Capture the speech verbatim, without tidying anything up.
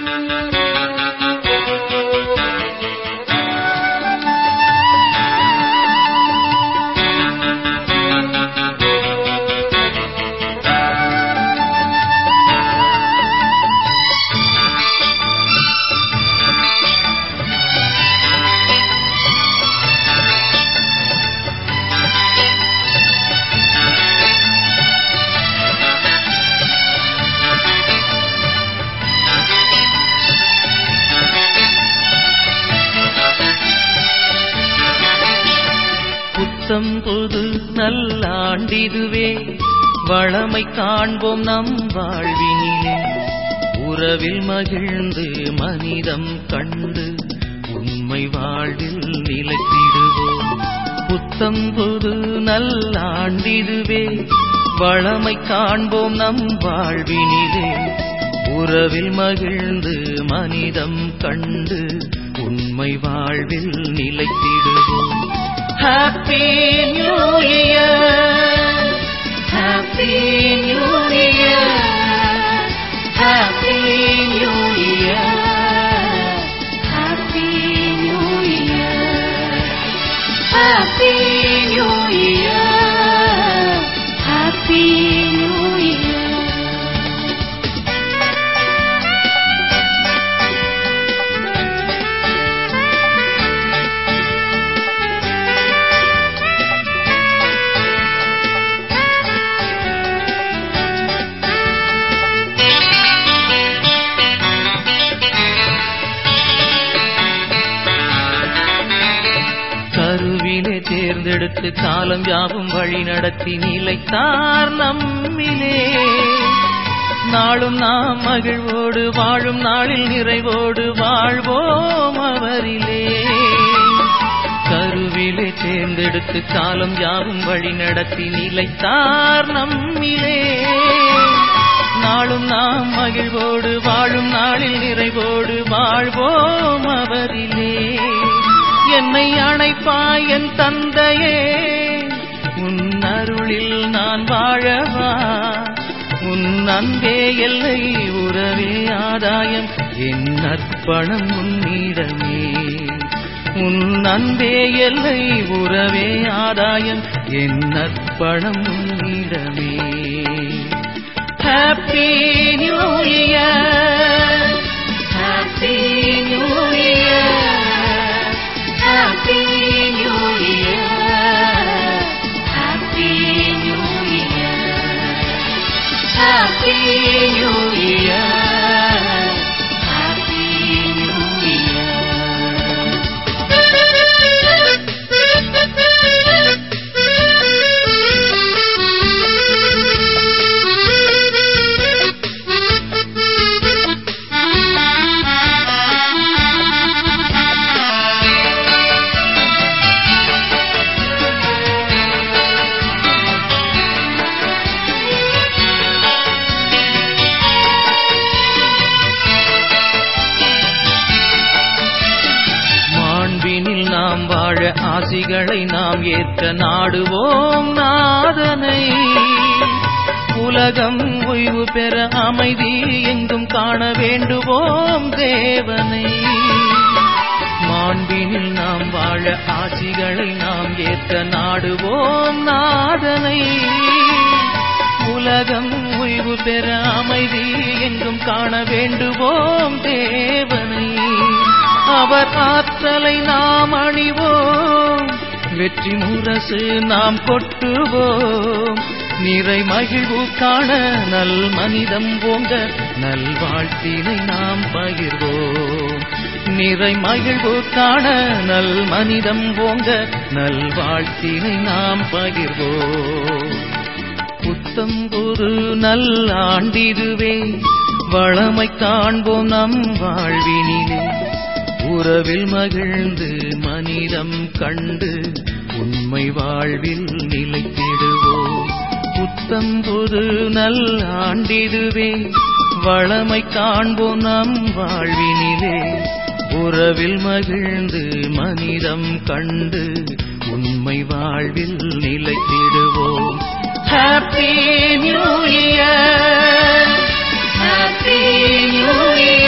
புத்தம் புது நல்லாண்டிதுவே வளமை காண்போம் நம் வாழ்வினிலே உறவில் மகிழ்ந்து மனிதம் கண்டு உண்மை வாழ்வில் நிலைத்திடுவோம். புத்தம் புது நல்லாண்டிதுவே வளமை காண்போம் நம் வாழ்வினிலே உறவில் மகிழ்ந்து மனிதம் கண்டு உண்மை வாழ்வில் நிலைத்திடுவோம். Happy New Year, Happy New Year, Happy New Year, Happy New Year, Happy New Year, Happy New Year. கருவிலே தேர்ந்தெடுத்து காலம் யாவும் வழி நடத்தி நிலைத்தார் நம்மிலே நாளும் நாம் மகிழ்வோடு வாழும் நாளில் நிறைவோடு வாழ்வோம் அவரிலே. கருவிலே தேர்ந்தெடுத்து காலம் யாவும் வழி நடத்தி நிலைத்தார் நம்மிலே நாளும் நாம் மகிழ்வோடு வாழும் நாளில் நிறைவோடு வாழ்வோம் அவரிலே. என்னை அணைப்பாய் என் தந்தையே உன் அருளில் நான் வாழவா உன் அன்பே எல்லை உறவே ஆதாயம் என் அர்ப்பணம் உன்னிடமே உன் அன்பே எல்லை உறவே ஆதாயம் என் அர்ப்பணம் உன்னிடமே. Happy New Year, Happy New Year, Happy New Year, Happy New Year, Happy New Year, Happy New Year. நாம் வாழ ஆசிகளை நாம் ஏற்க நாடுவோம் நாதனை உலகம் ஓய்வு பெற அமைதி எங்கும் காண வேண்டுவோம் தேவனை. மாண்பினில் நாம் வாழ ஆசிகளை நாம் ஏற்க நாடுவோம் நாதனை உலகம் ஓய்வு பெற அமைதி எங்கும் காண வேண்டுவோம் தேவனை. அவர் ஆற்றலை நாம் அணிவோம் வெற்றி முரசு நாம் கொட்டுவோம் நிறை மகிழ்வு காண நல் மனிதம் ஓங்க நல் வாழ்த்தினை நாம் பகிர்வோம் நிறை மகிழ்வு காண நல் மனிதம் ஓங்க நல் வாழ்த்தினை நாம் பகிர்வோம். புத்தம் புது நல்லாண்டிதுவே வளமை காண்போம் நம் வாழ்வினிலே உறவில் மகிழ்ந்து மனிதம் கண்டு உண்மை வாழ்வில் நிலைத்திடுவோம். புத்தம் புது நல்லாண்டிதுவே வளமை காண்போம் நம் வாழ்வினிலே உறவில் மகிழ்ந்து மனிதம் கண்டு உண்மை வாழ்வில் நிலைத்திடுவோம். Happy New Year, Happy New Year.